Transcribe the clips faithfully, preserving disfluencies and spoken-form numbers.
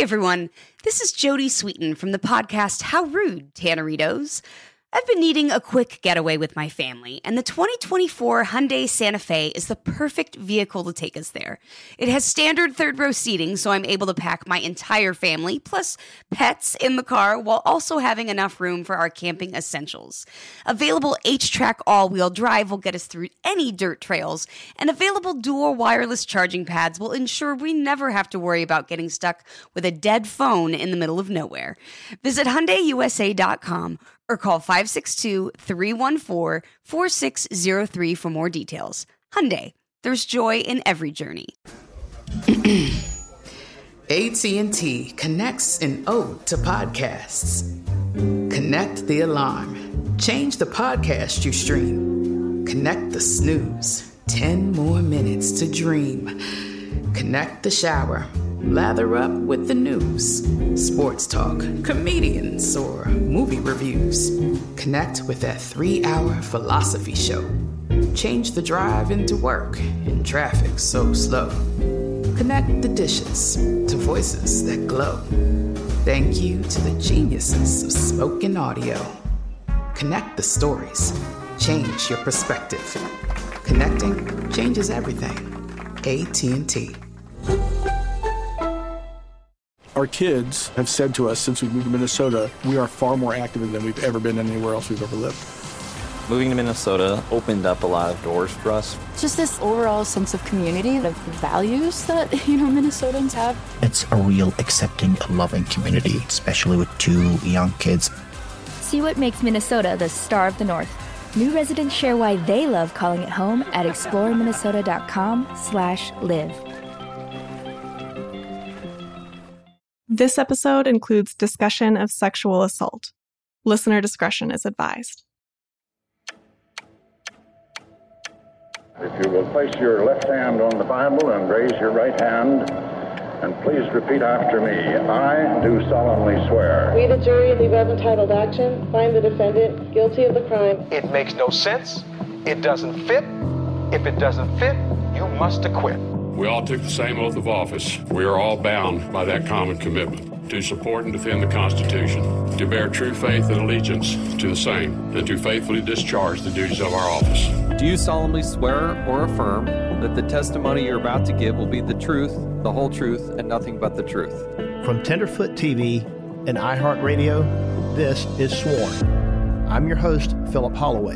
everyone, this is Jodie Sweetin from the podcast How Rude, Tanneritos. I've been needing a quick getaway with my family, and the twenty twenty-four Hyundai Santa Fe is the perfect vehicle to take us there. It has standard third-row seating, so I'm able to pack my entire family, plus pets, in the car, while also having enough room for our camping essentials. Available H-Track all-wheel drive will get us through any dirt trails, and available dual wireless charging pads will ensure we never have to worry about getting stuck with a dead phone in the middle of nowhere. Visit Hyundai U S A dot com or call five six two, three one four, four six zero three for more details. Hyundai, there's joy in every journey. A T and T connects an ode to podcasts. Connect the alarm. Change the podcast you stream. Connect the snooze. Ten more minutes to dream. Connect the shower. Lather up with the news, sports talk, comedians, or movie reviews. Connect with that three-hour philosophy show. Change the drive into work in traffic so slow. Connect the dishes to voices that glow. Thank you to the geniuses of spoken audio. Connect the stories. Change your perspective. Connecting changes everything. A T and T. Our kids have said to us since we moved to Minnesota, we are far more active than we've ever been anywhere else we've ever lived. Moving to Minnesota opened up a lot of doors for us. Just this overall sense of community, of values that, you know, Minnesotans have. It's a real accepting, loving community, especially with two young kids. See what makes Minnesota the star of the North. New residents share why they love calling it home at explore minnesota dot com slash live. This episode includes discussion of sexual assault. Listener discretion is advised. If you will place your left hand on the Bible and raise your right hand, and please repeat after me. I do solemnly swear. We, the jury of the above entitled action, find the defendant guilty of the crime. It makes no sense. It doesn't fit. If it doesn't fit, you must acquit. We all took the same oath of office. We are all bound by that common commitment to support and defend the Constitution, to bear true faith and allegiance to the same, and to faithfully discharge the duties of our office. Do you solemnly swear or affirm that the testimony you're about to give will be the truth, the whole truth, and nothing but the truth? From Tenderfoot T V and iHeartRadio, this is Sworn. I'm your host, Philip Holloway.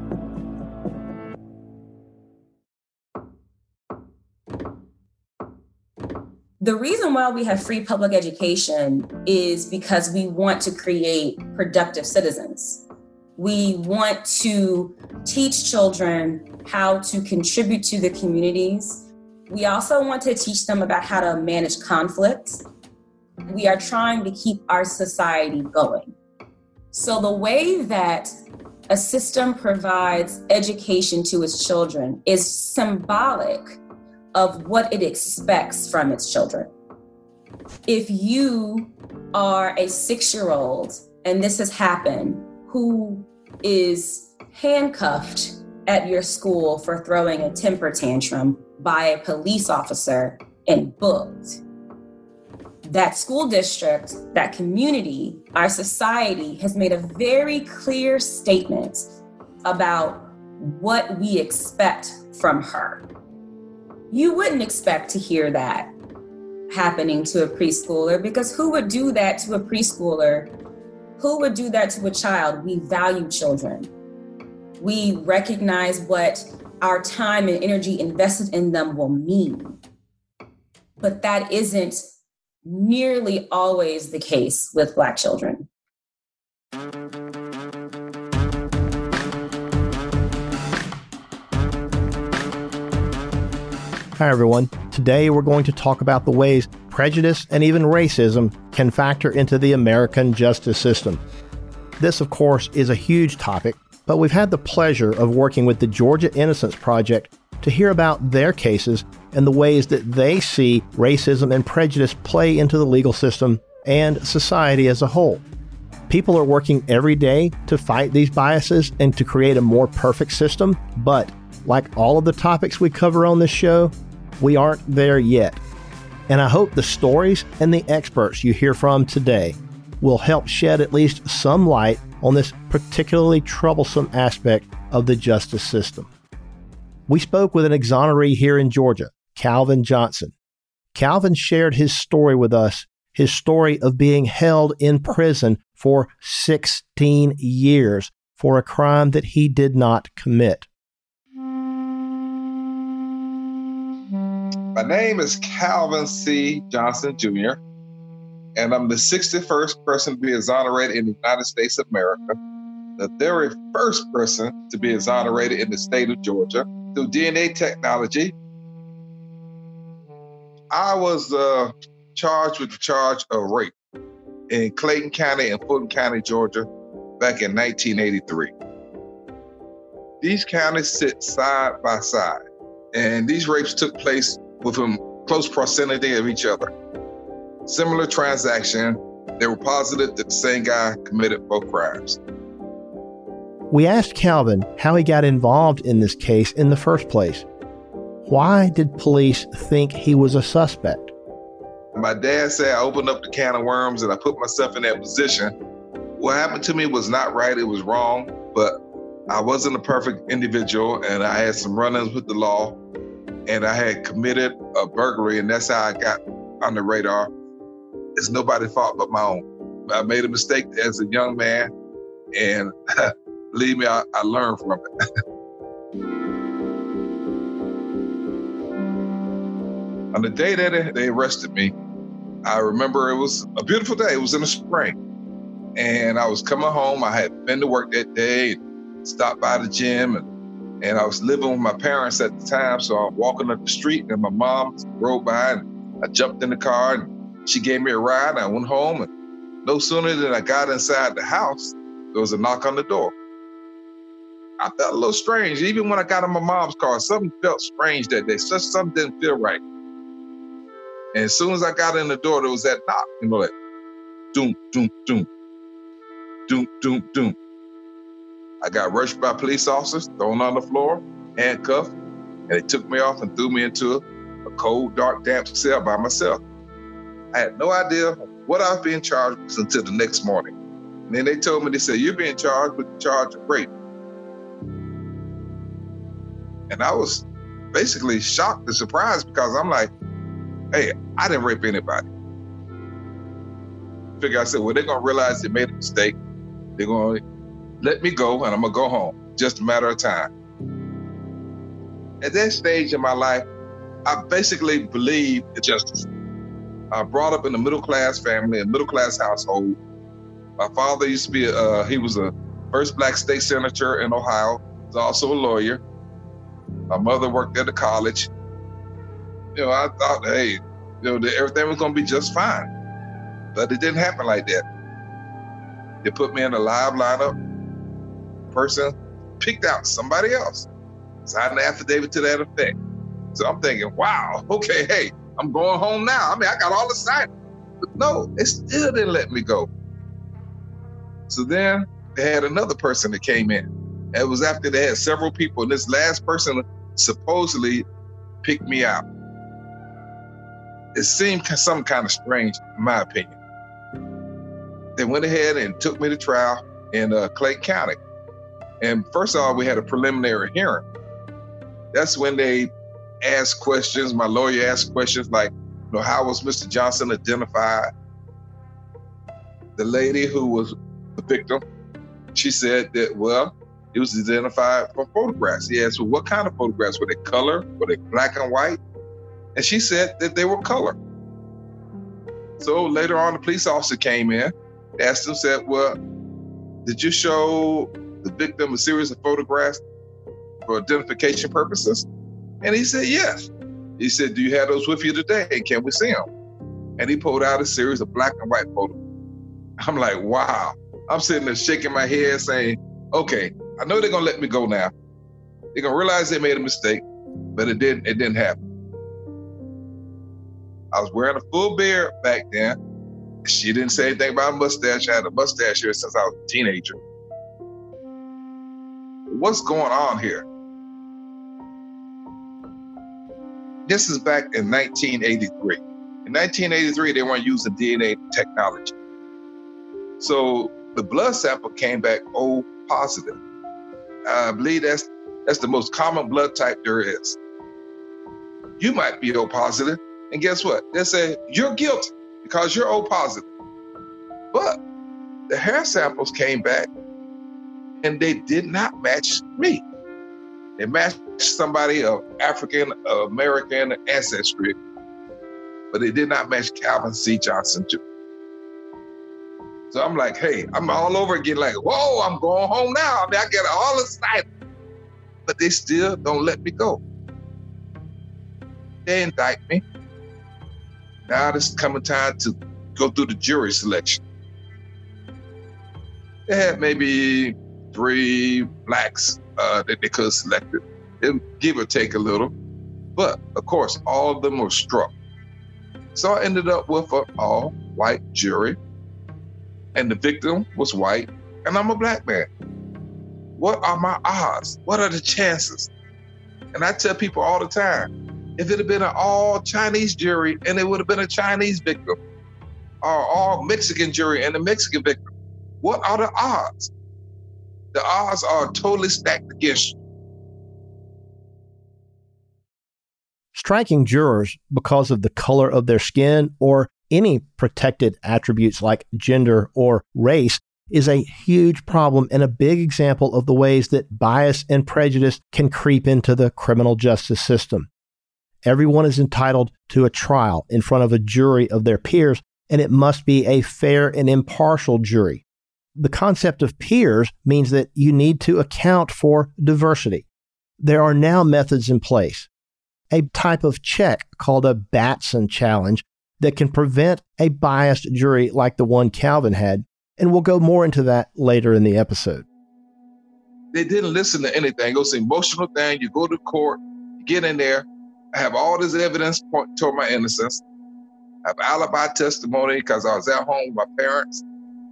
The reason why we have free public education is because we want to create productive citizens. We want to teach children how to contribute to the communities. We also want to teach them about how to manage conflict. We are trying to keep our society going. So the way that a system provides education to its children is symbolic of what it expects from its children. If you are a six-year-old, and this has happened, who is handcuffed at your school for throwing a temper tantrum by a police officer and booked, that school district, that community, our society has made a very clear statement about what we expect from her. You wouldn't expect to hear that happening to a preschooler, because who would do that to a preschooler? Who would do that to a child? We value children. We recognize what our time and energy invested in them will mean. But that isn't nearly always the case with Black children. Hi, everyone. Today, we're going to talk about the ways prejudice and even racism can factor into the American justice system. This, of course, is a huge topic, but we've had the pleasure of working with the Georgia Innocence Project to hear about their cases and the ways that they see racism and prejudice play into the legal system and society as a whole. People are working every day to fight these biases and to create a more perfect system, but like all of the topics we cover on this show, we aren't there yet. And I hope the stories and the experts you hear from today will help shed at least some light on this particularly troublesome aspect of the justice system. We spoke with an exoneree here in Georgia, Calvin Johnson. Calvin shared his story with us, his story of being held in prison for sixteen years for a crime that he did not commit. My name is Calvin C. Johnson, Junior, and I'm the sixty-first person to be exonerated in the United States of America, the very first person to be exonerated in the state of Georgia through D N A technology. I was uh, charged with the charge of rape in Clayton County and Fulton County, Georgia, back in nineteen eighty-three. These counties sit side by side, and these rapes took place within close proximity of each other. Similar transaction, they were positive that the same guy committed both crimes. We asked Calvin how he got involved in this case in the first place. Why did police think he was a suspect? My dad said I opened up the can of worms and I put myself in that position. What happened to me was not right, it was wrong, but I wasn't a perfect individual and I had some run-ins with the law and I had committed a burglary, and that's how I got on the radar. It's nobody's fault but my own. I made a mistake as a young man, and believe me, I, I learned from it. On the day that they arrested me, I remember it was a beautiful day. It was in the spring, and I was coming home. I had been to work that day, and stopped by the gym, and And I was living with my parents at the time, so I'm walking up the street and my mom rode by and I jumped in the car and she gave me a ride and I went home, and no sooner than I got inside the house, there was a knock on the door. I felt a little strange. Even when I got in my mom's car, something felt strange that day. Just something didn't feel right. And as soon as I got in the door, there was that knock, you know, like doom, doom, doom, doom, doom, doom. I got rushed by police officers, thrown on the floor, handcuffed, and they took me off and threw me into a cold, dark, damp cell by myself. I had no idea what I was being charged with until the next morning. And then they told me, they said, you're being charged with the charge of rape. And I was basically shocked and surprised because I'm like, hey, I didn't rape anybody. Figure I said, well, they're gonna realize they made a mistake. They're gonna let me go and I'm gonna go home. Just a matter of time. At that stage in my life, I basically believed in justice. I brought up in a middle-class family, a middle-class household. My father used to be, a, uh, he was a first black state senator in Ohio. He was also a lawyer. My mother worked at a college. You know, I thought, hey, you know, that everything was gonna be just fine. But it didn't happen like that. They put me in a live lineup. Person picked out somebody else, signed an affidavit to that effect. So I'm thinking, wow, okay, hey, I'm going home now. I mean, I got all the sign. But no, they still didn't let me go. So then they had another person that came in. It was after they had several people, and this last person supposedly picked me out. It seemed some kind of strange, in my opinion. They went ahead and took me to trial in uh, Clayton County. And first of all, we had a preliminary hearing. That's when they asked questions. My lawyer asked questions like, you know, how was Mister Johnson identified? The lady who was the victim, she said that, well, he was identified from photographs. He asked, well, what kind of photographs? Were they color? Were they black and white? And she said that they were color. So later on, the police officer came in, asked him, said, well, did you show the victim a series of photographs for identification purposes? And he said, yes. He said, do you have those with you today? Can we see them? And he pulled out a series of black and white photos. I'm like, wow. I'm sitting there shaking my head saying, okay, I know they're gonna let me go now. They're gonna realize they made a mistake, but it didn't, it didn't happen. I was wearing a full beard back then. She didn't say anything about a mustache. I had a mustache here since I was a teenager. What's going on here? This is back in nineteen eighty-three. In nineteen eighty-three, they weren't using D N A technology. So the blood sample came back O positive. I believe that's that's the most common blood type there is. You might be O positive, and guess what? They say you're guilty because you're O positive. But the hair samples came back, and they did not match me. They matched somebody of African American ancestry, but they did not match Calvin C. Johnson Junior So I'm like, hey, I'm all over again, like, whoa, I'm going home now. I mean, I get all excited, but they still don't let me go. They indict me. Now it's coming time to go through the jury selection. They had maybe three blacks uh, that they could have selected, it, give or take a little. But of course, all of them were struck. So I ended up with an all-white jury, and the victim was white, and I'm a black man. What are my odds? What are the chances? And I tell people all the time, if it had been an all-Chinese jury and it would have been a Chinese victim, or all Mexican jury and a Mexican victim, what are the odds? The odds are totally stacked against you. Striking jurors because of the color of their skin or any protected attributes like gender or race is a huge problem and a big example of the ways that bias and prejudice can creep into the criminal justice system. Everyone is entitled to a trial in front of a jury of their peers, and it must be a fair and impartial jury. The concept of peers means that you need to account for diversity. There are now methods in place, a type of check called a Batson challenge that can prevent a biased jury like the one Calvin had, and we'll go more into that later in the episode. They didn't listen to anything. It was an emotional thing. You go to court, you get in there, I have all this evidence pointing toward my innocence. I have alibi testimony because I was at home with my parents.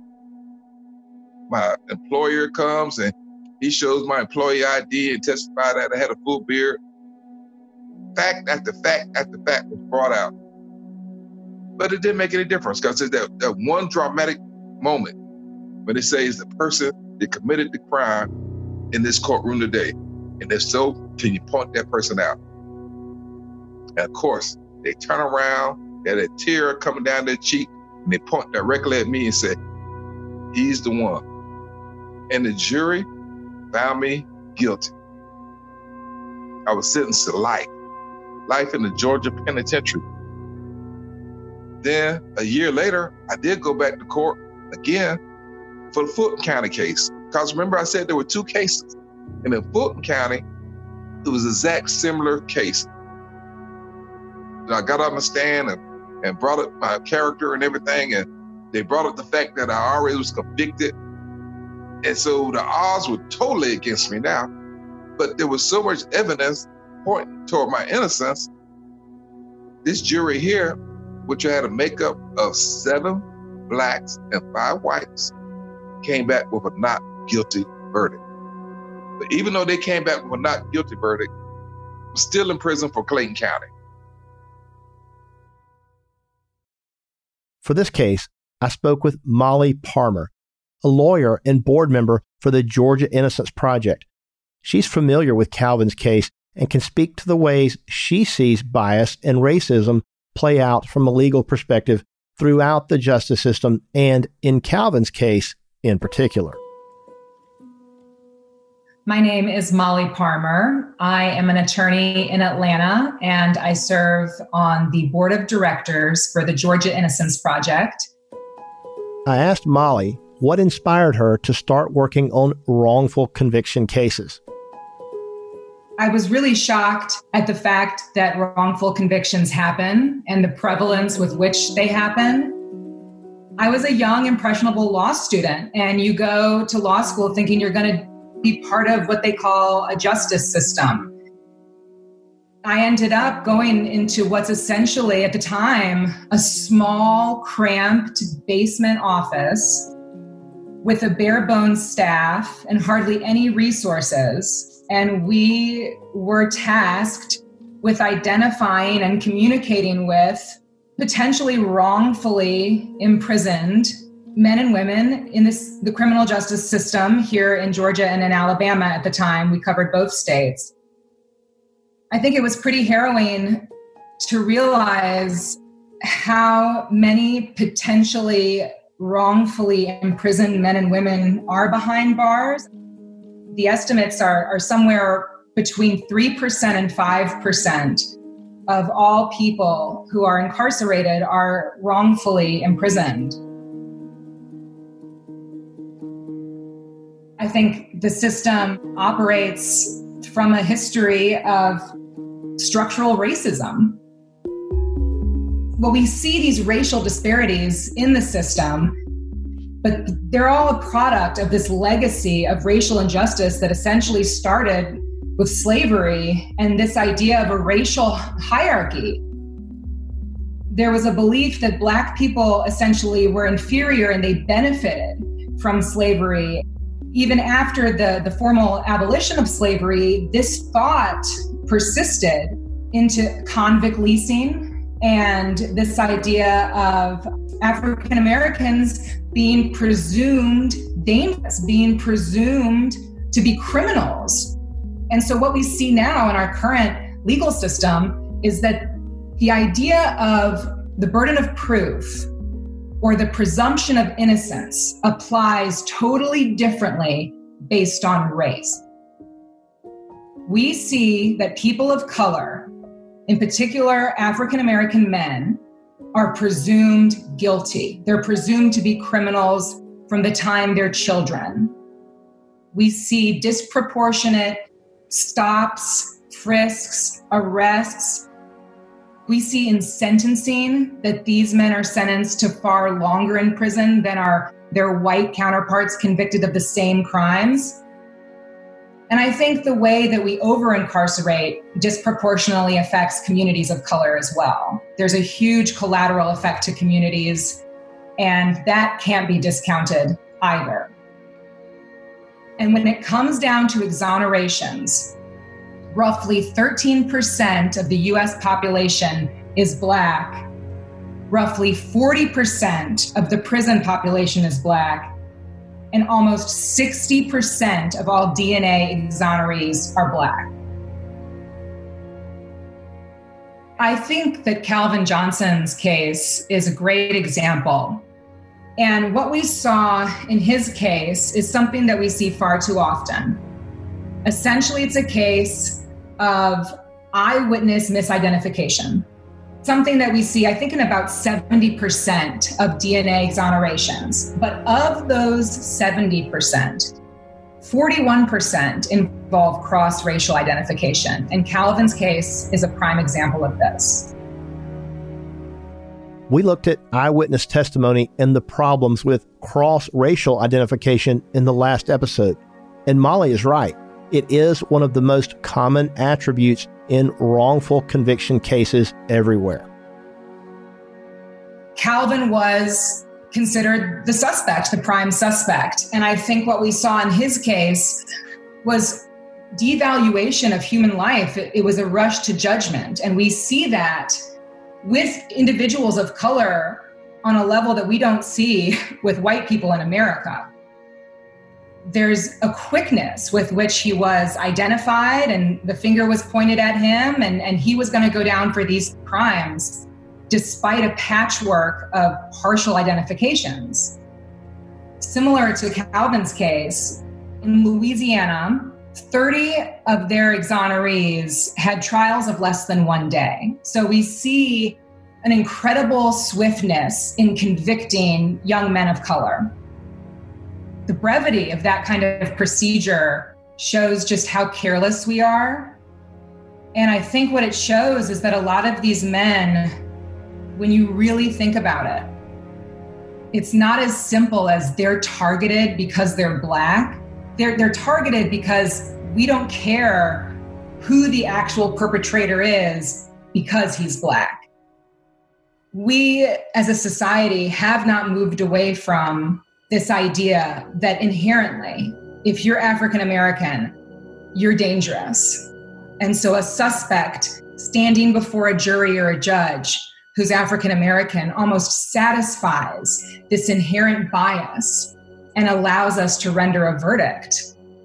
My employer comes and he shows my employee I D and testified that I had a full beard. Fact after fact after fact was brought out. But it didn't make any difference because it's that, that one dramatic moment when it says the person that committed the crime in this courtroom today. And if so, can you point that person out? And of course, they turn around, they had a tear coming down their cheek, and they point directly at me and say, he's the one. And the jury found me guilty. I was sentenced to life, life in the Georgia penitentiary. Then a year later, I did go back to court again for the Fulton County case. Because remember I said there were two cases. And in Fulton County, it was an exact similar case. And I got on the stand and, and brought up my character and everything. And they brought up the fact that I already was convicted. And so the odds were totally against me now. But there was so much evidence pointing toward my innocence. This jury here, which had a makeup of seven blacks and five whites, came back with a not guilty verdict. But even though they came back with a not guilty verdict, I'm still in prison for Clayton County. For this case, I spoke with Molly Parmer, a lawyer and board member for the Georgia Innocence Project. She's familiar with Calvin's case and can speak to the ways she sees bias and racism play out from a legal perspective throughout the justice system and in Calvin's case in particular. My name is Molly Parmer. I am an attorney in Atlanta, and I serve on the board of directors for the Georgia Innocence Project. I asked Molly what inspired her to start working on wrongful conviction cases. I was really shocked at the fact that wrongful convictions happen and the prevalence with which they happen. I was a young, impressionable law student, and you go to law school thinking you're going to be part of what they call a justice system. I ended up going into what's essentially, at the time, a small, cramped basement office with a bare bones staff and hardly any resources. And we were tasked with identifying and communicating with potentially wrongfully imprisoned men and women in this the criminal justice system here in Georgia and in Alabama at the time. We covered both states. I think it was pretty harrowing to realize how many potentially wrongfully imprisoned men and women are behind bars. The estimates are, are somewhere between three percent and five percent of all people who are incarcerated are wrongfully imprisoned. I think the system operates from a history of structural racism. Well, we see these racial disparities in the system, but they're all a product of this legacy of racial injustice that essentially started with slavery and this idea of a racial hierarchy. There was a belief that Black people essentially were inferior and they benefited from slavery. Even after the, the formal abolition of slavery, this thought persisted into convict leasing and this idea of African Americans being presumed dangerous, being presumed to be criminals. And so what we see now in our current legal system is that the idea of the burden of proof or the presumption of innocence applies totally differently based on race. We see that people of color, in particular African American men, are presumed guilty. They're presumed to be criminals from the time they're children. We see disproportionate stops, frisks, arrests. We see in sentencing that these men are sentenced to far longer in prison than are their white counterparts convicted of the same crimes. And I think the way that we over-incarcerate disproportionately affects communities of color as well. There's a huge collateral effect to communities, and that can't be discounted either. And when it comes down to exonerations, roughly thirteen percent of the U S population is Black. Roughly forty percent of the prison population is Black. And almost sixty percent of all D N A exonerees are Black. I think that Calvin Johnson's case is a great example. And what we saw in his case is something that we see far too often. Essentially, it's a case of eyewitness misidentification. Something that we see, I think, in about seventy percent of D N A exonerations. But of those seventy percent, forty-one percent involve cross-racial identification. And Calvin's case is a prime example of this. We looked at eyewitness testimony and the problems with cross-racial identification in the last episode. And Molly is right. It is one of the most common attributes in wrongful conviction cases everywhere. Calvin was considered the suspect, the prime suspect. And I think what we saw in his case was devaluation of human life. It, it was a rush to judgment. And we see that with individuals of color on a level that we don't see with white people in America. There's a quickness with which he was identified and the finger was pointed at him and, and he was going to go down for these crimes despite a patchwork of partial identifications. Similar to Calvin's case, in Louisiana, thirty of their exonerees had trials of less than one day. So we see an incredible swiftness in convicting young men of color. The brevity of that kind of procedure shows just how careless we are. And I think what it shows is that a lot of these men, when you really think about it, it's not as simple as they're targeted because they're Black. They're, they're targeted because we don't care who the actual perpetrator is because he's Black. We, as a society, have not moved away from this idea that inherently, if you're African American, you're dangerous. And so a suspect standing before a jury or a judge who's African American almost satisfies this inherent bias and allows us to render a verdict.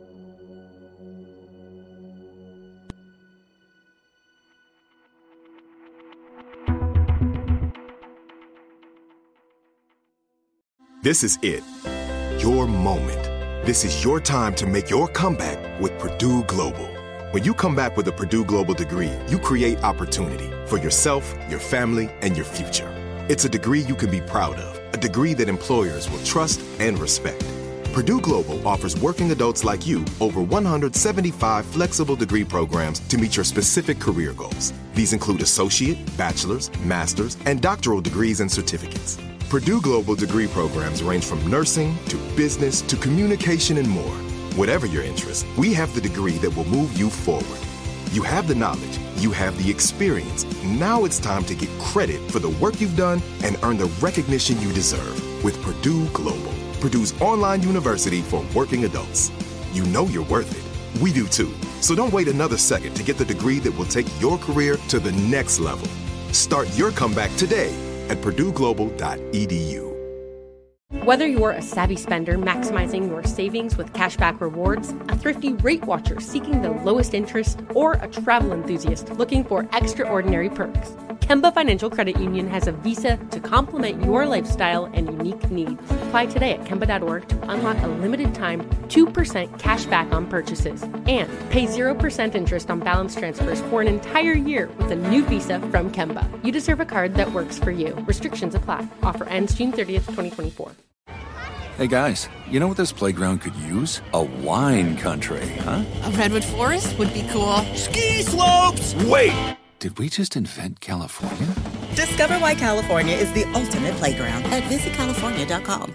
This is it. Your moment. This is your time to make your comeback with Purdue Global. When you come back with a Purdue Global degree, you create opportunity for yourself, your family, and your future. It's a degree you can be proud of, a degree that employers will trust and respect. Purdue Global offers working adults like you over one hundred seventy-five flexible degree programs to meet your specific career goals. These include associate, bachelor's, master's, and doctoral degrees and certificates. Purdue Global degree programs range from nursing to business to communication and more. Whatever your interest, we have the degree that will move you forward. You have the knowledge, you have the experience. Now it's time to get credit for the work you've done and earn the recognition you deserve with Purdue Global, Purdue's online university for working adults. You know you're worth it. We do too. So don't wait another second to get the degree that will take your career to the next level. Start your comeback today at purdue global dot e d u. Whether you're a savvy spender maximizing your savings with cashback rewards, a thrifty rate watcher seeking the lowest interest, or a travel enthusiast looking for extraordinary perks, Kemba Financial Credit Union has a visa to complement your lifestyle and unique needs. Apply today at kemba dot org to unlock a limited-time two percent cash back on purchases and pay zero percent interest on balance transfers for an entire year with a new visa from Kemba. You deserve a card that works for you. Restrictions apply. Offer ends June thirtieth, twenty twenty-four. Hey guys, you know what this playground could use? A wine country, huh? A redwood forest would be cool. Ski slopes! Wait! Did we just invent California? Discover why California is the ultimate playground at visit california dot com.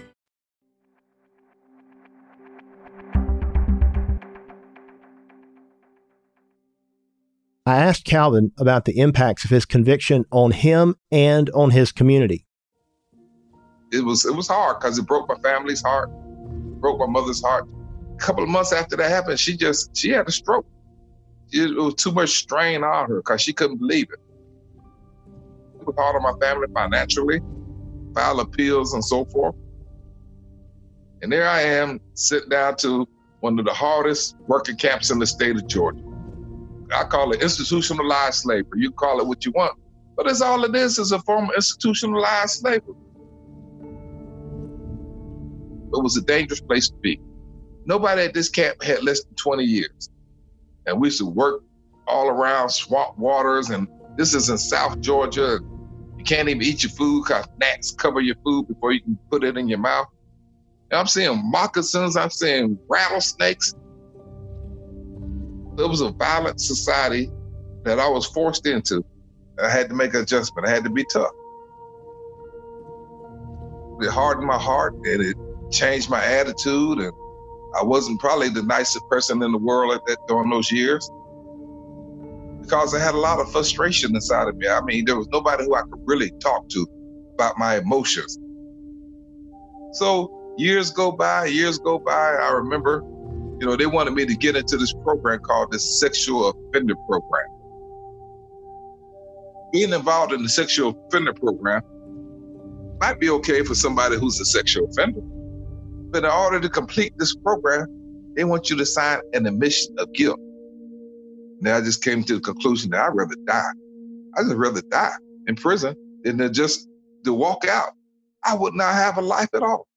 I asked Calvin about the impacts of his conviction on him and on his community. It was it was hard because it broke my family's heart, broke my mother's heart. A couple of months after that happened, she just, she had a stroke. It was too much strain on her because she couldn't believe it. It was hard on my family financially, file appeals and so forth. And there I am sitting down to one of the hardest working camps in the state of Georgia. I call it institutionalized slavery. You call it what you want, but it's all it is is a form of institutionalized slavery. It was a dangerous place to be. Nobody at this camp had less than twenty years. And we used to work all around swamp waters, and this is in South Georgia. You can't even eat your food because gnats cover your food before you can put it in your mouth. And I'm seeing moccasins, I'm seeing rattlesnakes. It was a violent society that I was forced into. I had to make an adjustment. I had to be tough. It hardened my heart, and it changed my attitude, and I wasn't probably the nicest person in the world at that during those years because I had a lot of frustration inside of me. I mean, there was nobody who I could really talk to about my emotions. So years go by, years go by. I remember, you know, they wanted me to get into this program called the Sexual Offender Program. Being involved in the Sexual Offender Program might be okay for somebody who's a sexual offender. But in order to complete this program, they want you to sign an admission of guilt. Now I just came to the conclusion that I'd rather die. I'd just rather die in prison than to just to walk out. I would not have a life at all.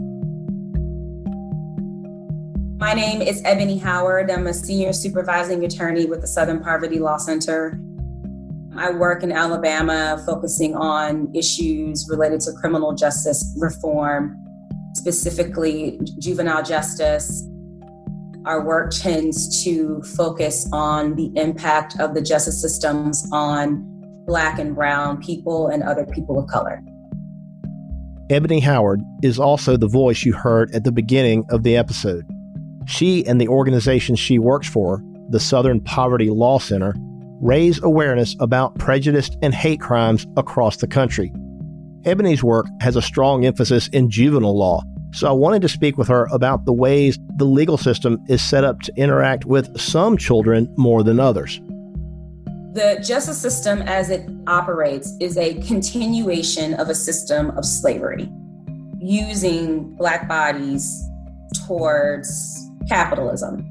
My name is Ebony Howard. I'm a senior supervising attorney with the Southern Poverty Law Center. I work in Alabama focusing on issues related to criminal justice reform, specifically juvenile justice. Our work tends to focus on the impact of the justice systems on Black and Brown people and other people of color. Ebony Howard is also the voice you heard at the beginning of the episode. She and the organization she works for, the Southern Poverty Law Center, raise awareness about prejudice and hate crimes across the country. Ebony's work has a strong emphasis in juvenile law, so I wanted to speak with her about the ways the legal system is set up to interact with some children more than others. The justice system as it operates is a continuation of a system of slavery, using Black bodies towards capitalism.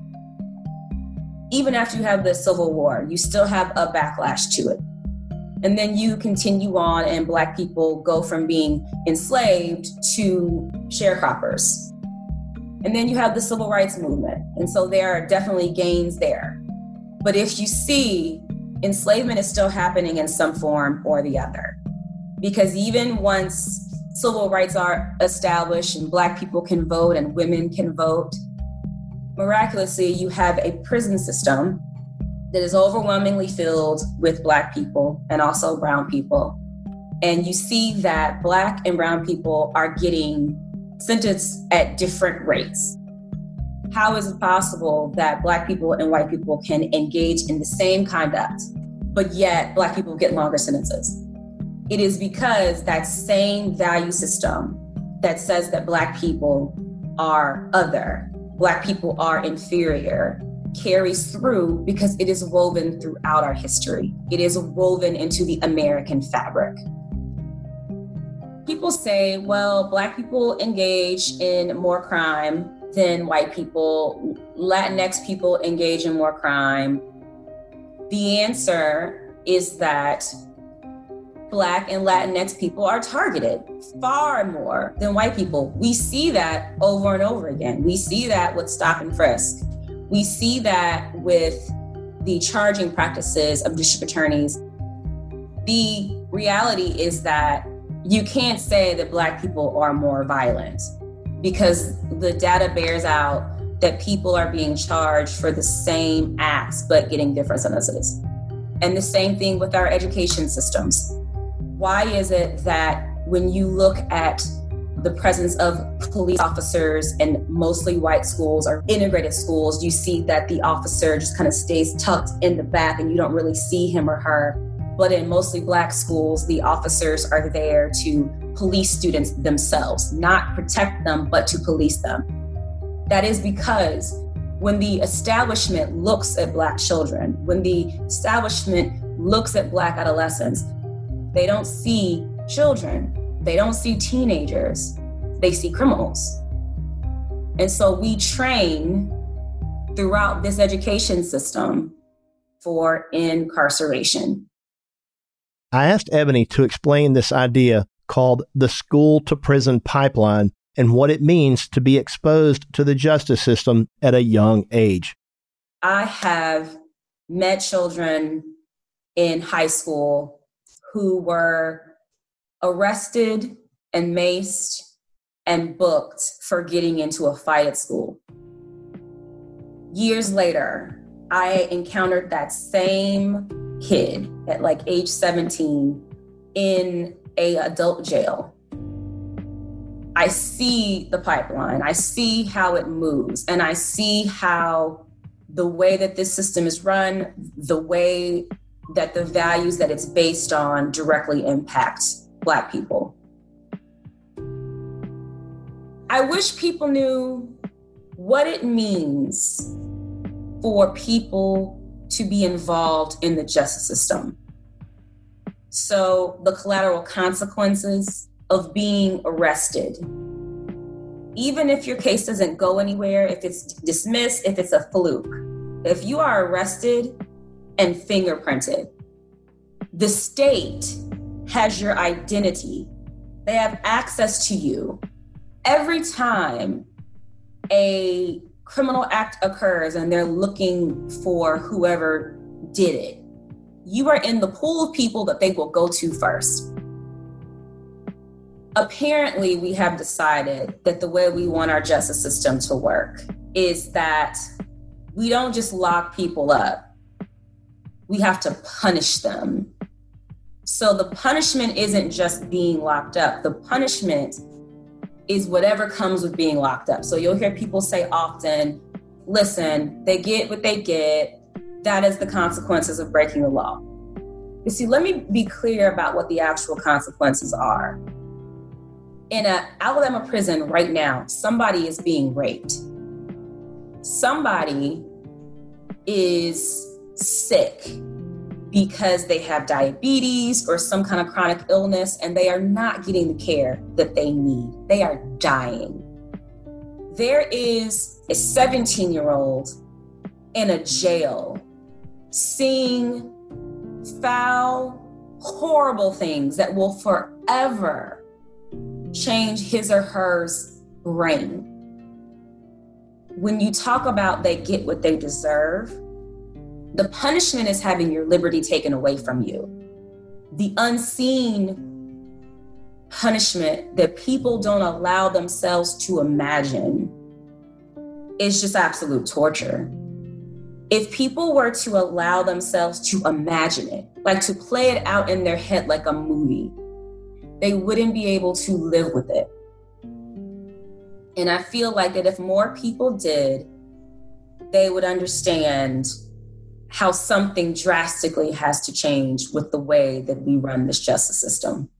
Even after you have the Civil War, you still have a backlash to it. And then you continue on and Black people go from being enslaved to sharecroppers. And then you have the civil rights movement. And so there are definitely gains there. But if you see, enslavement is still happening in some form or the other. Because even once civil rights are established and Black people can vote and women can vote, miraculously, you have a prison system that is overwhelmingly filled with Black people and also brown people. And you see that Black and brown people are getting sentenced at different rates. How is it possible that Black people and white people can engage in the same conduct, but yet Black people get longer sentences? It is because that same value system that says that Black people are other, Black people are inferior, carries through because it is woven throughout our history. It is woven into the American fabric. People say, well, Black people engage in more crime than white people. Latinx people engage in more crime. The answer is that Black and Latinx people are targeted far more than white people. We see that over and over again. We see that with stop and frisk. We see that with the charging practices of district attorneys. The reality is that you can't say that Black people are more violent because the data bears out that people are being charged for the same acts but getting different sentences. And the same thing with our education systems. Why is it that when you look at the presence of police officers in mostly white schools or integrated schools, you see that the officer just kind of stays tucked in the back and you don't really see him or her. But in mostly Black schools, the officers are there to police students themselves, not protect them, but to police them. That is because when the establishment looks at Black children, when the establishment looks at Black adolescents, they don't see children. They don't see teenagers, they see criminals. And so we train throughout this education system for incarceration. I asked Ebony to explain this idea called the school to prison pipeline and what it means to be exposed to the justice system at a young age. I have met children in high school who were arrested and maced and booked for getting into a fight at school. Years later, I encountered that same kid at like age seventeen in a adult jail. I see the pipeline, I see how it moves, and I see how the way that this system is run, the way that the values that it's based on directly impacts Black people. I wish people knew what it means for people to be involved in the justice system. So the collateral consequences of being arrested, even if your case doesn't go anywhere, if it's dismissed, if it's a fluke, if you are arrested and fingerprinted, the state has your identity. They have access to you. Every time a criminal act occurs and they're looking for whoever did it, you are in the pool of people that they will go to first. Apparently, we have decided that the way we want our justice system to work is that we don't just lock people up. We have to punish them. So the punishment isn't just being locked up. The punishment is whatever comes with being locked up. So you'll hear people say often, listen, they get what they get. That is the consequences of breaking the law. You see, let me be clear about what the actual consequences are. In an Alabama prison right now, somebody is being raped. Somebody is sick because they have diabetes or some kind of chronic illness, and they are not getting the care that they need. They are dying. There is a seventeen-year-old in a jail seeing foul, horrible things that will forever change his or her brain. When you talk about they get what they deserve, the punishment is having your liberty taken away from you. The unseen punishment that people don't allow themselves to imagine is just absolute torture. If people were to allow themselves to imagine it, like to play it out in their head like a movie, they wouldn't be able to live with it. And I feel like that if more people did, they would understand how something drastically has to change with the way that we run this justice system.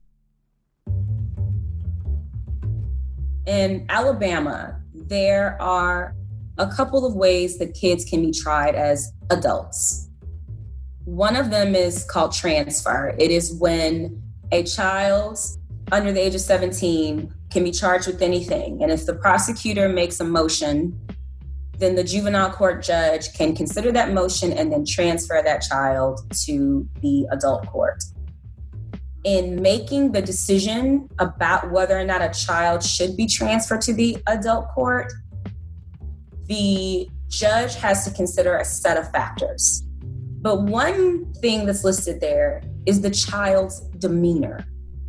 In Alabama, there are a couple of ways that kids can be tried as adults. One of them is called transfer. It is when a child under the age of seventeen can be charged with anything. And if the prosecutor makes a motion, then the juvenile court judge can consider that motion and then transfer that child to the adult court. In making the decision about whether or not a child should be transferred to the adult court, the judge has to consider a set of factors. But one thing that's listed there is the child's demeanor.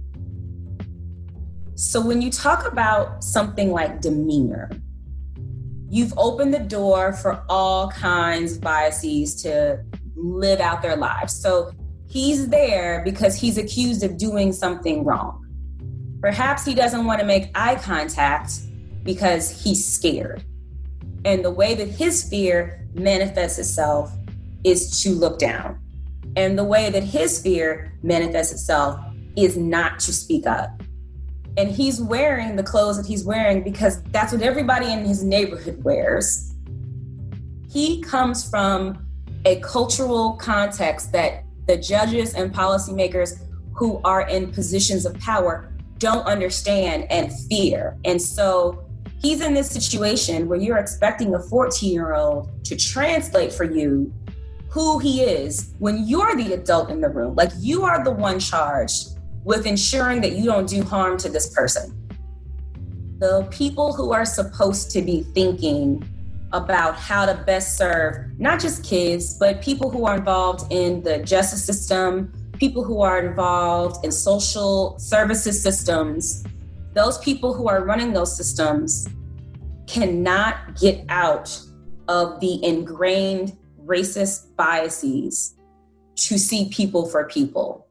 So when you talk about something like demeanor, you've opened the door for all kinds of biases to live out their lives. So he's there because he's accused of doing something wrong. Perhaps he doesn't want to make eye contact because he's scared. And the way that his fear manifests itself is to look down. And the way that his fear manifests itself is not to speak up. And he's wearing the clothes that he's wearing because that's what everybody in his neighborhood wears. He comes from a cultural context that the judges and policymakers who are in positions of power don't understand and fear. And so he's in this situation where you're expecting a fourteen-year-old to translate for you who he is when you're the adult in the room. Like, you are the one charged with ensuring that you don't do harm to this person. The people who are supposed to be thinking about how to best serve not just kids, but people who are involved in the justice system, people who are involved in social services systems, those people who are running those systems cannot get out of the ingrained racist biases to see people for people.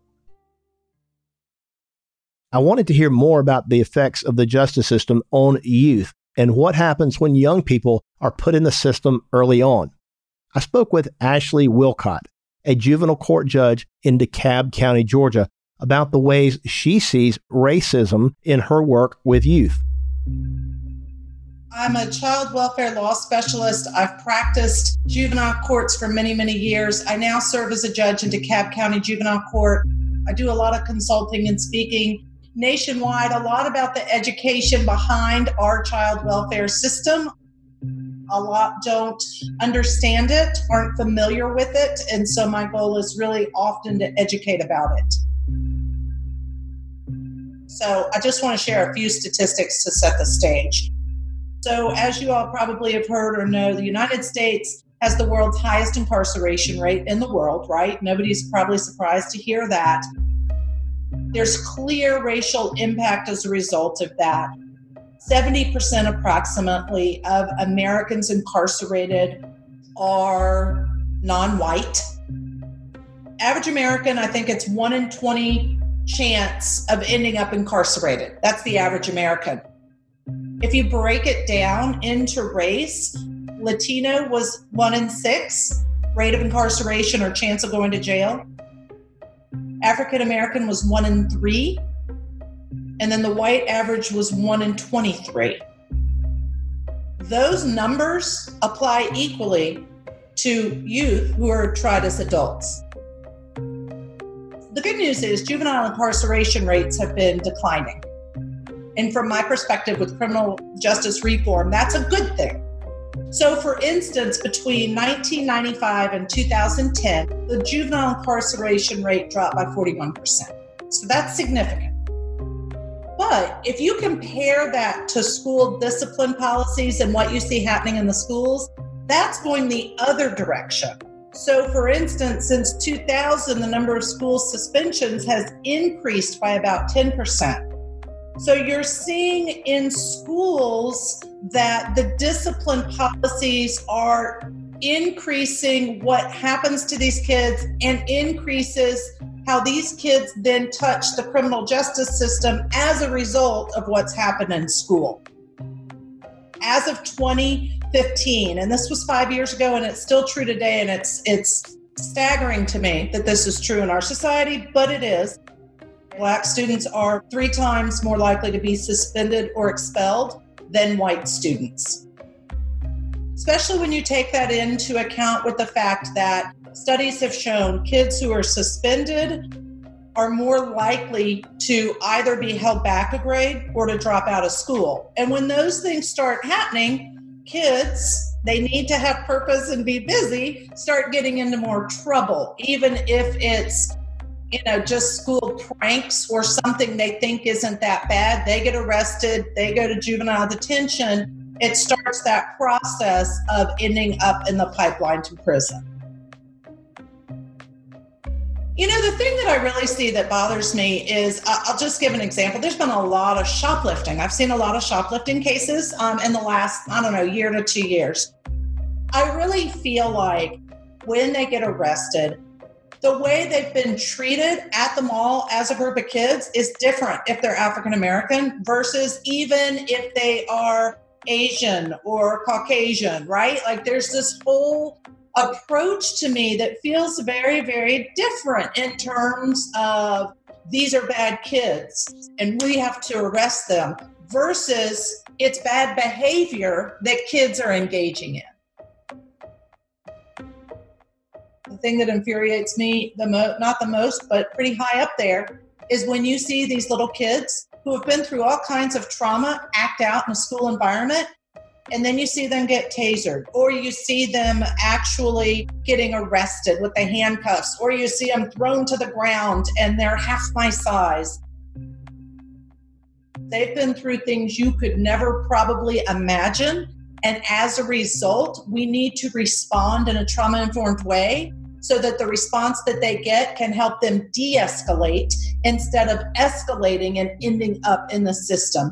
I wanted to hear more about the effects of the justice system on youth and what happens when young people are put in the system early on. I spoke with Ashley Wilcott, a juvenile court judge in DeKalb County, Georgia, about the ways she sees racism in her work with youth. I'm a child welfare law specialist. I've practiced juvenile courts for many, many years. I now serve as a judge in DeKalb County Juvenile Court. I do a lot of consulting and speaking nationwide, a lot about the education behind our child welfare system. A lot don't understand it, aren't familiar with it, and so my goal is really often to educate about it. So I just want to share a few statistics to set the stage. So as you all probably have heard or know, the United States has the world's highest incarceration rate in the world, right? Nobody's probably surprised to hear that. There's clear racial impact as a result of that. seventy percent approximately of Americans incarcerated are non-white. Average American, I think it's one in twenty chance of ending up incarcerated. That's the average American. If you break it down into race, Latino was one in six rate of incarceration or chance of going to jail. African American was one in three. And then the white average was one in twenty-three. Those numbers apply equally to youth who are tried as adults. The good news is juvenile incarceration rates have been declining. And from my perspective with criminal justice reform, that's a good thing. So for instance, between nineteen ninety-five and two thousand ten, the juvenile incarceration rate dropped by forty-one percent. So that's significant. But if you compare that to school discipline policies and what you see happening in the schools, that's going the other direction. So for instance, since two thousand, the number of school suspensions has increased by about ten percent. So you're seeing in schools that the discipline policies are increasing what happens to these kids and increases how these kids then touch the criminal justice system as a result of what's happened in school. As of twenty fifteen, and this was five years ago and it's still true today, and it's it's staggering to me that this is true in our society, but it is. Black students are three times more likely to be suspended or expelled than white students. Especially when you take that into account with the fact that studies have shown kids who are suspended are more likely to either be held back a grade or to drop out of school. And when those things start happening, kids, they need to have purpose and be busy, start getting into more trouble, even if it's you know, just school pranks or something they think isn't that bad. They get arrested, they go to juvenile detention. It starts that process of ending up in the pipeline to prison. You know, the thing that I really see that bothers me is, I'll just give an example. There's been a lot of shoplifting. I've seen a lot of shoplifting cases um, in the last, I don't know, year to two years. I really feel like when they get arrested, the way they've been treated at the mall as a group of kids is different if they're African American versus even if they are Asian or Caucasian, right? Like there's this whole approach to me that feels very, very different in terms of these are bad kids and we have to arrest them versus it's bad behavior that kids are engaging in. The thing that infuriates me the mo- not the most, but pretty high up there, is when you see these little kids who have been through all kinds of trauma act out in a school environment, and then you see them get tasered, or you see them actually getting arrested with the handcuffs, or you see them thrown to the ground and they're half my size. They've been through things you could never probably imagine, and as a result, we need to respond in a trauma-informed way so that the response that they get can help them de-escalate instead of escalating and ending up in the system.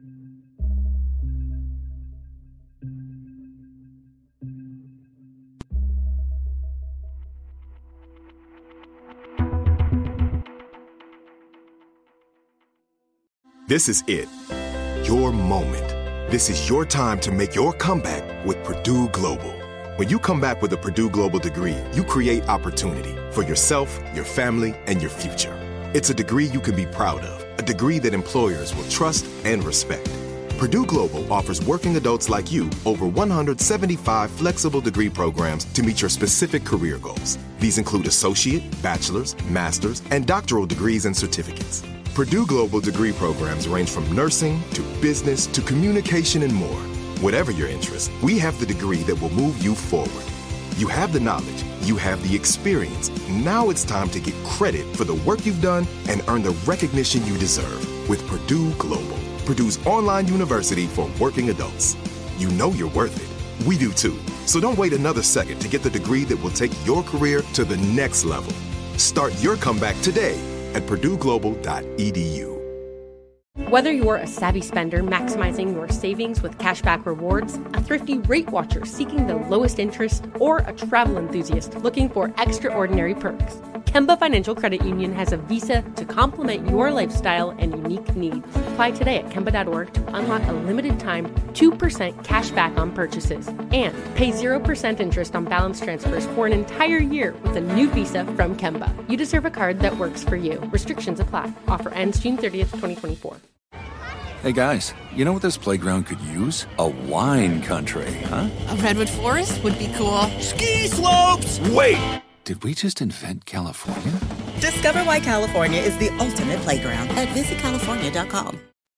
This is it. Your moment. This is your time to make your comeback with Purdue Global. When you come back with a Purdue Global degree, you create opportunity for yourself, your family, and your future. It's a degree you can be proud of, a degree that employers will trust and respect. Purdue Global offers working adults like you over one hundred seventy-five flexible degree programs to meet your specific career goals. These include associate, bachelor's, master's, and doctoral degrees and certificates. Purdue Global degree programs range from nursing to business to communication and more. Whatever your interest, we have the degree that will move you forward. You have the knowledge, you have the experience. Now it's time to get credit for the work you've done and earn the recognition you deserve with Purdue Global, Purdue's online university for working adults. You know you're worth it. We do too. So don't wait another second to get the degree that will take your career to the next level. Start your comeback today at purdue global dot e d u. Whether you're a savvy spender maximizing your savings with cashback rewards, a thrifty rate watcher seeking the lowest interest, or a travel enthusiast looking for extraordinary perks, Kemba Financial Credit Union has a visa to complement your lifestyle and unique needs. Apply today at kemba dot org to unlock a limited time two percent cash back on purchases and pay zero percent interest on balance transfers for an entire year with a new visa from Kemba. You deserve a card that works for you. Restrictions apply. Offer ends June thirtieth, twenty twenty-four. Hey guys, you know what this playground could use? A wine country, huh? A redwood forest would be cool. Ski slopes! Wait! Did we just invent California? Discover why California is the ultimate playground at visit california dot com.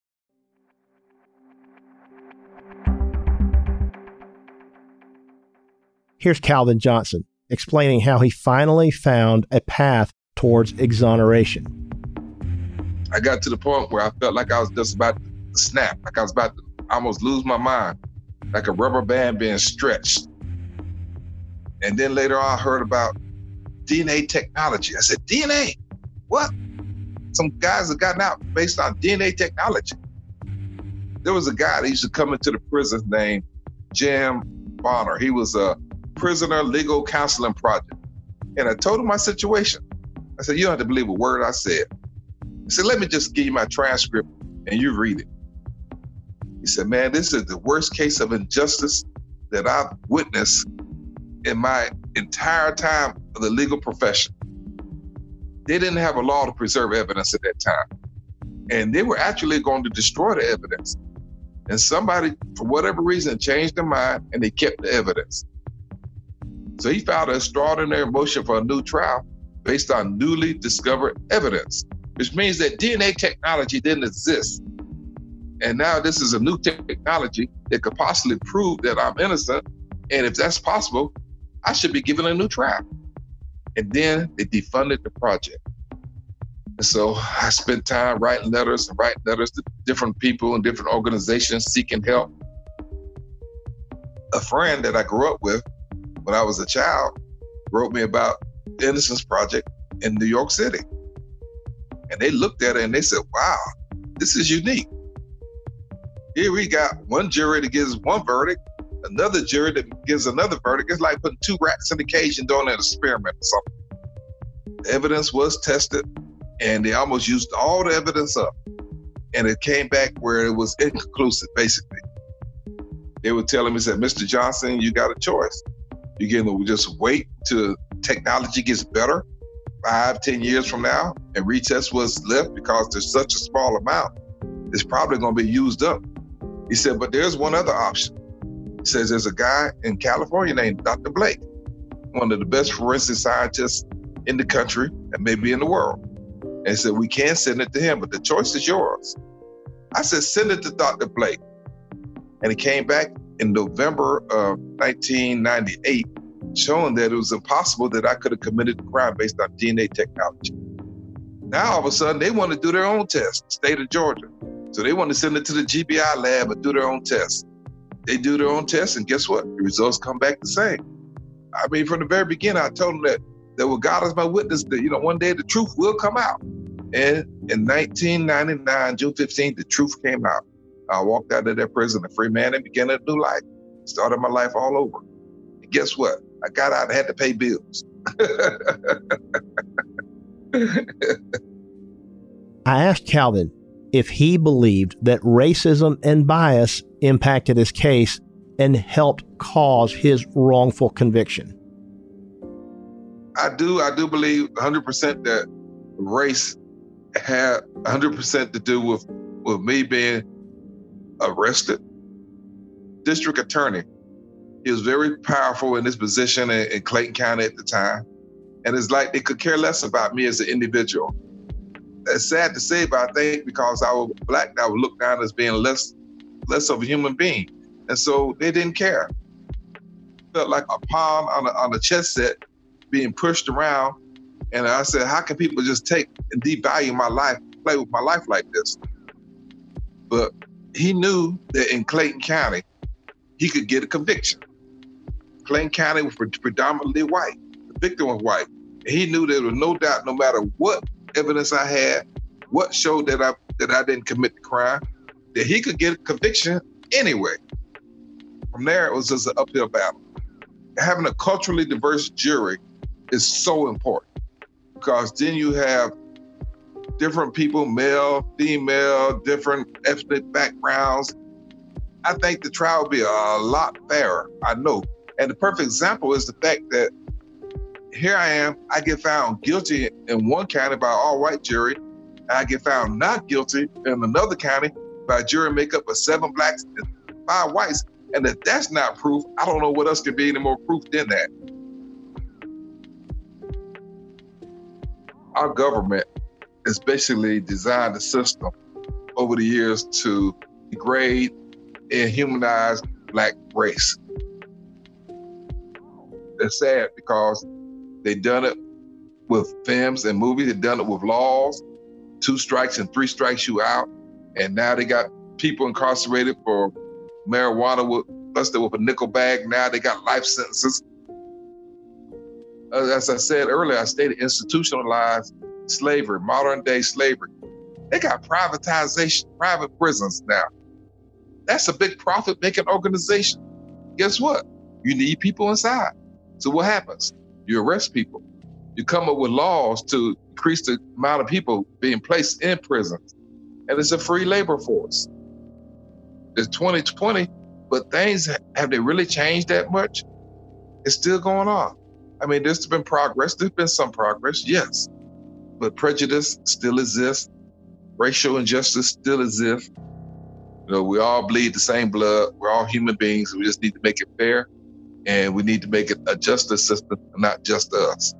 Here's Calvin Johnson explaining how he finally found a path towards exoneration. I got to the point where I felt like I was just about to snap, like I was about to almost lose my mind, like a rubber band being stretched. And then later on, I heard about D N A technology. I said, D N A? What? Some guys have gotten out based on D N A technology. There was a guy that used to come into the prison named Jim Bonner. He was a prisoner legal counseling project. And I told him my situation. I said, you don't have to believe a word I said. He said, let me just give you my transcript and you read it. He said, man, this is the worst case of injustice that I've witnessed in my entire time of the legal profession. They didn't have a law to preserve evidence at that time. And they were actually going to destroy the evidence. And somebody, for whatever reason, changed their mind and they kept the evidence. So he filed an extraordinary motion for a new trial based on newly discovered evidence, which means that D N A technology didn't exist. And now this is a new technology that could possibly prove that I'm innocent. And if that's possible, I should be given a new trial. And then they defunded the project. And so I spent time writing letters and writing letters to different people and different organizations seeking help. A friend that I grew up with when I was a child wrote me about the Innocence Project in New York City. And they looked at it and they said, wow, this is unique. Here we got one jury that gives one verdict, another jury that gives another verdict. It's like putting two rats in a cage and doing an experiment or something. The evidence was tested and they almost used all the evidence up. And it came back where it was inconclusive, basically. They were telling me, said, Mister Johnson, you got a choice. You can just wait till technology gets better five, ten years from now and retest what's left because there's such a small amount. It's probably going to be used up. He said, but there's one other option. He says there's a guy in California named Doctor Blake, one of the best forensic scientists in the country and maybe in the world. And he said, we can send it to him, but the choice is yours. I said, send it to Doctor Blake. And he came back in November of nineteen ninety-eight, showing that it was impossible that I could have committed the crime based on D N A technology. Now, all of a sudden, they want to do their own test, state of Georgia. So they want to send it to the G B I lab and do their own test. They do their own test, and guess what? The results come back the same. I mean, from the very beginning, I told them that, that with God as my witness, that, you know, one day the truth will come out. And in nineteen ninety-nine, June fifteenth, the truth came out. I walked out of that prison a free man and began a new life. Started my life all over. And guess what? I got out and had to pay bills. I asked Calvin if he believed that racism and bias impacted his case and helped cause his wrongful conviction. I do. I do believe one hundred percent that race had one hundred percent to do with, with me being arrested. District attorney, he was very powerful in his position in, in Clayton County at the time. And it's like they could care less about me as an individual. It's sad to say, but I think because I was black, I was looked down as being less, less of a human being. And so they didn't care. Felt like a pawn on a, on a chess set being pushed around. And I said, how can people just take and devalue my life, play with my life like this? But he knew that in Clayton County, he could get a conviction. Clayton County was predominantly white. The victim was white. And he knew there was no doubt, no matter what evidence I had, what showed that I that I didn't commit the crime, that he could get a conviction anyway. From there, it was just an uphill battle. Having a culturally diverse jury is so important because then you have different people, male, female, different ethnic backgrounds. I think the trial will be a lot fairer, I know. And the perfect example is the fact that here I am, I get found guilty in one county by an all-white jury, and I get found not guilty in another county by a jury makeup of seven blacks and five whites. And if that's not proof, I don't know what else can be any more proof than that. our government has basically designed a system over the years to degrade and humanize Black race. It's sad because they've done it with films and movies, they've done it with laws, two strikes and three strikes you out, and now they got people incarcerated for marijuana with, busted with a nickel bag, now they got life sentences. As I said earlier, I stated institutionalized slavery, modern day slavery. They got privatization, private prisons now. That's a big profit-making organization. Guess what? You need people inside. So what happens? You arrest people. You come up with laws to increase the amount of people being placed in prisons. And it's a free labor force. It's twenty twenty, but things, have they really changed that much? It's still going on. I mean, there's been progress. There's been some progress, yes. But prejudice still exists. Racial injustice still exists. You know, we all bleed the same blood. We're all human beings. We just need to make it fair. And we need to make it a justice system, not just us.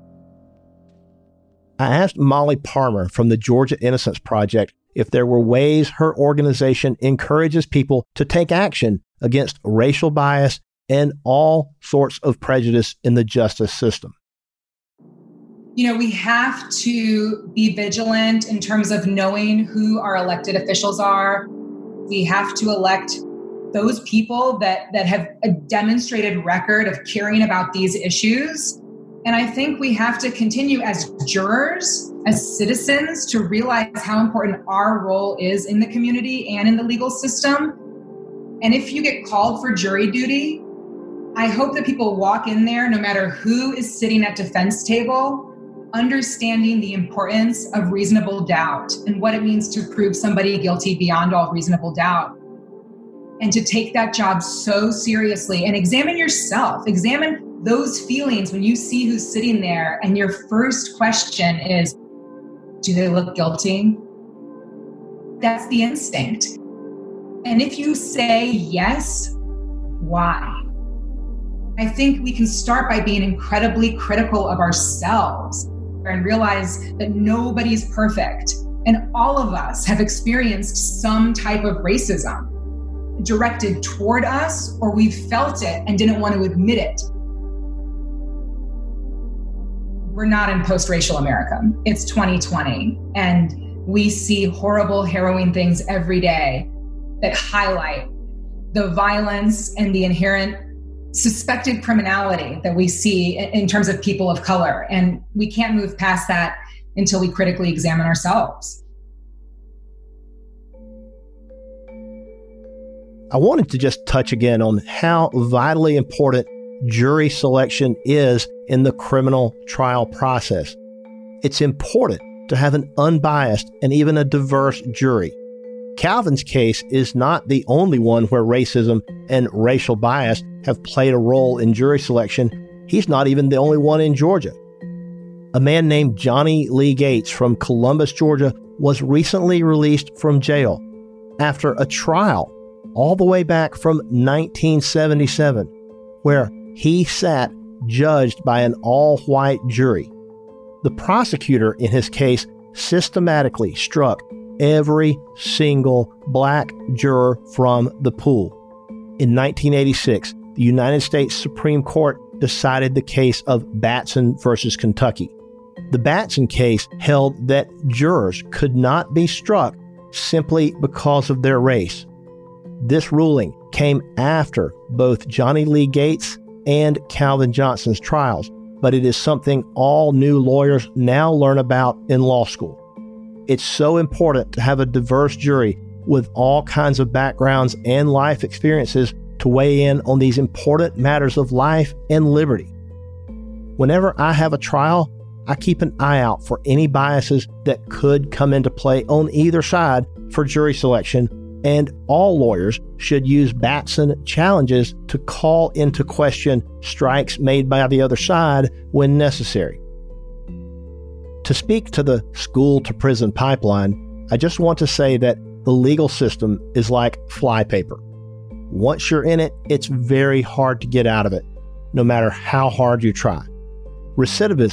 I asked Molly Parmer from the Georgia Innocence Project if there were ways her organization encourages people to take action against racial bias and all sorts of prejudice in the justice system. You know, we have to be vigilant in terms of knowing who our elected officials are. We have to elect those people that, that have a demonstrated record of caring about these issues. And I think we have to continue as jurors, as citizens, to realize how important our role is in the community and in the legal system. And if you get called for jury duty, I hope that people walk in there, no matter who is sitting at defense table, understanding the importance of reasonable doubt and what it means to prove somebody guilty beyond all reasonable doubt. And to take that job so seriously and examine yourself, examine those feelings when you see who's sitting there and your first question is, do they look guilty? That's the instinct. And if you say yes, why? I think we can start by being incredibly critical of ourselves and realize that nobody's perfect. And all of us have experienced some type of racism directed toward us, or we've felt it and didn't want to admit it. We're not in post-racial America. It's twenty twenty, and we see horrible, harrowing things every day that highlight the violence and the inherent suspected criminality that we see in terms of people of color. And we can't move past that until we critically examine ourselves. I wanted to just touch again on how vitally important jury selection is in the criminal trial process. It's important to have an unbiased and even a diverse jury. Calvin's case is not the only one where racism and racial bias have played a role in jury selection. He's not even the only one in Georgia. A man named Johnny Lee Gates from Columbus, Georgia, was recently released from jail after a trial all the way back from nineteen seventy-seven, where he sat judged by an all-white jury. The prosecutor in his case systematically struck every single black juror from the pool. In nineteen eighty-six, the United States Supreme Court decided the case of Batson versus Kentucky. The Batson case held that jurors could not be struck simply because of their race. This ruling came after both Johnny Lee Gates and Calvin Johnson's trials, but it is something all new lawyers now learn about in law school. It's so important to have a diverse jury with all kinds of backgrounds and life experiences to weigh in on these important matters of life and liberty. Whenever I have a trial, I keep an eye out for any biases that could come into play on either side for jury selection, and all lawyers should use Batson challenges to call into question strikes made by the other side when necessary. To speak to the school-to-prison pipeline, I just want to say that the legal system is like flypaper. Once you're in it, it's very hard to get out of it, no matter how hard you try. Recidivism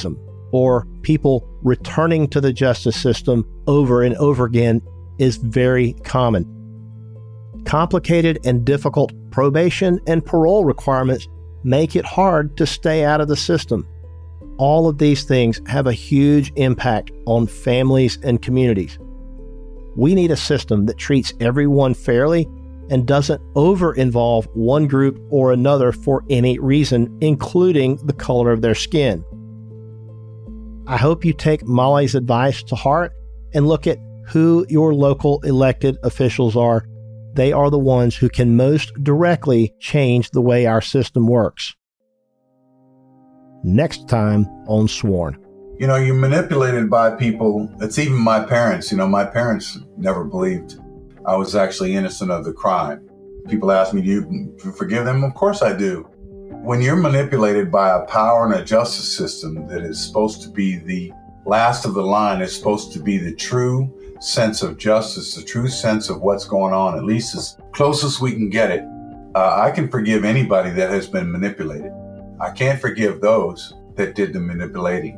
or people returning to the justice system over and over again is very common. Complicated and difficult probation and parole requirements make it hard to stay out of the system. All of these things have a huge impact on families and communities. We need a system that treats everyone fairly and doesn't over-involve one group or another for any reason, including the color of their skin. I hope you take Molly's advice to heart and look at who your local elected officials are. They are the ones who can most directly change the way our system works. Next time on Sworn. You know, you're manipulated by people. It's even my parents. You know, my parents never believed I was actually innocent of the crime. People ask me, do you forgive them? Of course I do. When you're manipulated by a power and a justice system that is supposed to be the last of the line, is supposed to be the true sense of justice, the true sense of what's going on, at least as close as we can get it, uh, I can forgive anybody that has been manipulated. I can't forgive those that did the manipulating.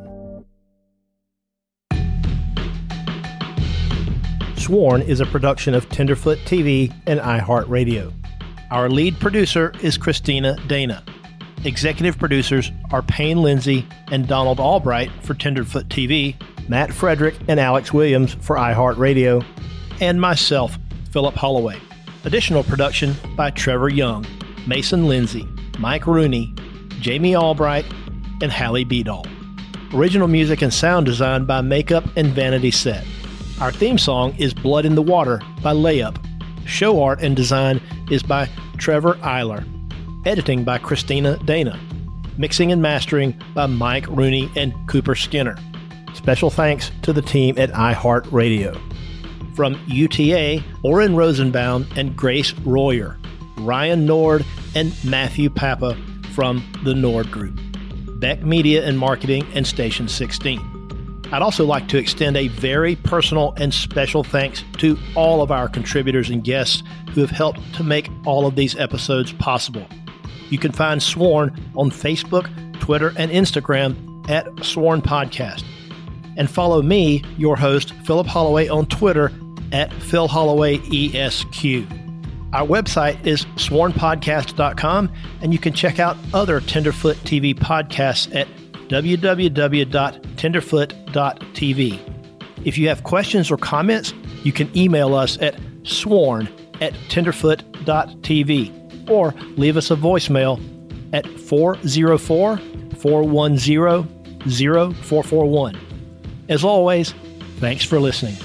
Sworn is a production of Tenderfoot T V and iHeartRadio. Our lead producer is Christina Dana. Executive producers are Payne Lindsay and Donald Albright for Tenderfoot T V, Matt Frederick and Alex Williams for iHeartRadio, and myself, Philip Holloway. Additional production by Trevor Young, Mason Lindsay, Mike Rooney, Jamie Albright, and Hallie Beadall. Original music and sound design by Makeup and Vanity Set. Our theme song is Blood in the Water by Layup. Show art and design is by Trevor Eiler. Editing by Christina Dana. Mixing and mastering by Mike Rooney and Cooper Skinner. Special thanks to the team at iHeartRadio. From U T A, Oren Rosenbaum and Grace Royer. Ryan Nord and Matthew Papa from the Nord Group. Beck Media and Marketing and Station sixteen. I'd also like to extend a very personal and special thanks to all of our contributors and guests who have helped to make all of these episodes possible. You can find Sworn on Facebook, Twitter, and Instagram at Sworn Podcast. And follow me, your host, Philip Holloway, on Twitter at Phil Holloway E S Q. Our website is sworn podcast dot com, and you can check out other Tenderfoot T V podcasts at w w w dot tenderfoot dot t v. If you have questions or comments, you can email us at sworn at tenderfoot dot t v or leave us a voicemail at four oh four, four one zero, zero four four one. As always, thanks for listening.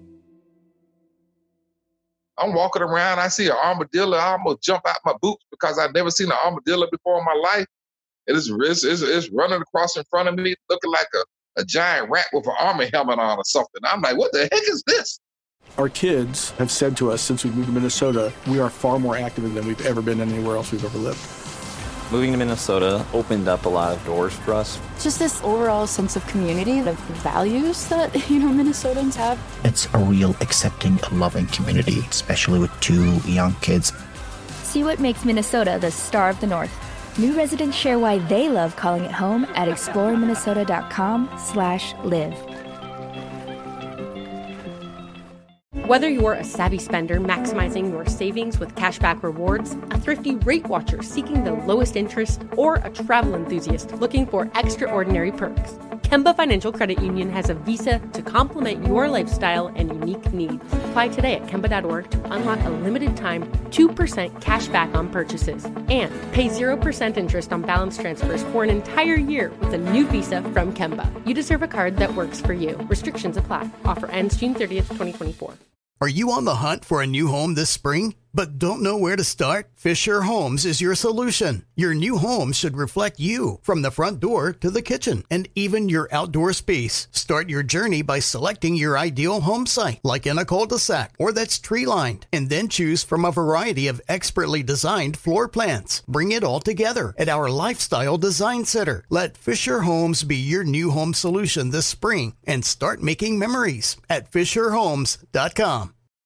I'm walking around, I see an armadillo, I almost jump out my boots because I've never seen an armadillo before in my life. It is it's, it's, it's running across in front of me, looking like a, a giant rat with an army helmet on or something. I'm like, what the heck is this? Our kids have said to us since we moved to Minnesota, we are far more active than we've ever been anywhere else we've ever lived. Moving to Minnesota opened up a lot of doors for us. Just this overall sense of community, of values that, you know, Minnesotans have. It's a real accepting, loving community, especially with two young kids. See what makes Minnesota the star of the North. New residents share why they love calling it home at explore minnesota dot com slash live. Whether you're a savvy spender maximizing your savings with cashback rewards, a thrifty rate watcher seeking the lowest interest, or a travel enthusiast looking for extraordinary perks, Kemba Financial Credit Union has a visa to complement your lifestyle and unique needs. Apply today at kemba dot org to unlock a limited time two percent cash back on purchases and pay zero percent interest on balance transfers for an entire year with a new visa from Kemba. You deserve a card that works for you. Restrictions apply. Offer ends June thirtieth, twenty twenty-four. Are you on the hunt for a new home this spring, but don't know where to start? Fisher Homes is your solution. Your new home should reflect you, from the front door to the kitchen, and even your outdoor space. Start your journey by selecting your ideal home site, like in a cul-de-sac or that's tree-lined, and then choose from a variety of expertly designed floor plans. Bring it all together at our Lifestyle Design Center. Let Fisher Homes be your new home solution this spring and start making memories at fisher homes dot com.